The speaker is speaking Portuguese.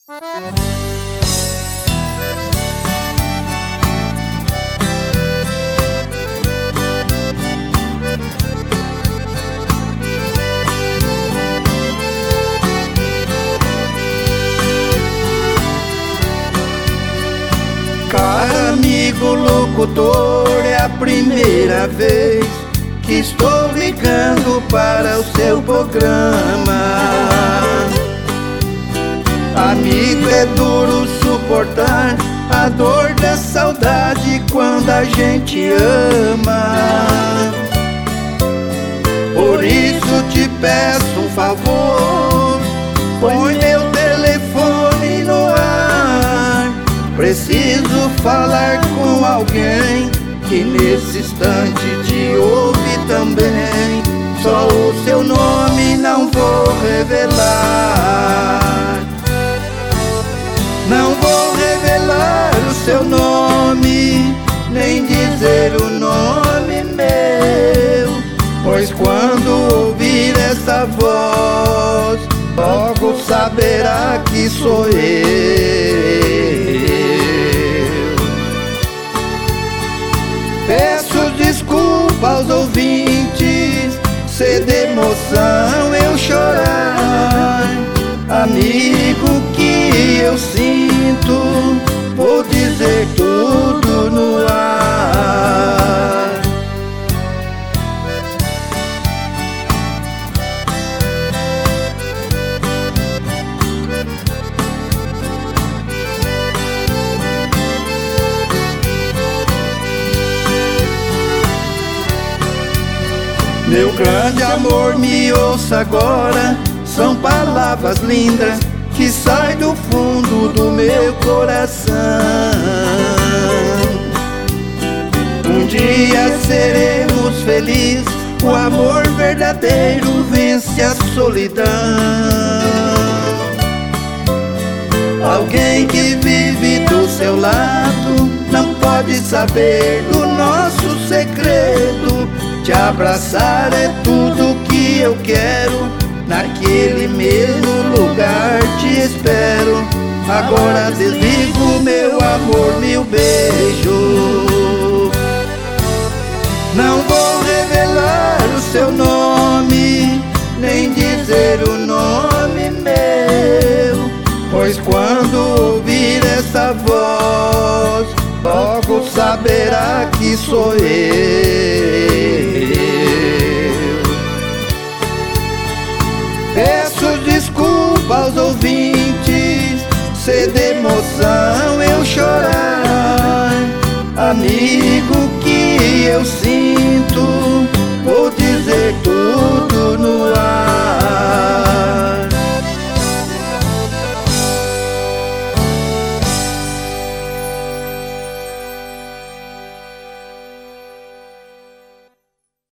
Caro amigo locutor, é a primeira vez que estou ligando para o seu programa. Amigo, é duro suportar a dor da saudade quando a gente ama. Por isso te peço um favor, põe meu telefone no ar. Preciso falar com alguém que nesse instante te ouve também. Só o seu nome não vou revelar. Não vou revelar o seu nome, nem dizer o nome meu, pois quando ouvir essa voz, logo saberá que sou eu. Peço desculpa aos ouvintes, se de emoção eu chorar. Amigo, que eu sinto, vou dizer tudo no ar. Meu grande amor, me ouça agora, são palavras lindas que saem do fundo do meu coração. Um dia seremos felizes, o amor verdadeiro vence a solidão. Alguém que vive do seu lado não pode saber do nosso segredo. Te abraçar é tudo que eu quero, naquele mesmo lugar te espero. Agora desligo, meu amor, mil beijos. Não vou revelar o seu nome, nem dizer o nome meu, pois quando ouvir essa voz, logo saberá que sou eu. Peço desculpa aos ouvintes, se de emoção eu chorar. Amigo, que eu sinto,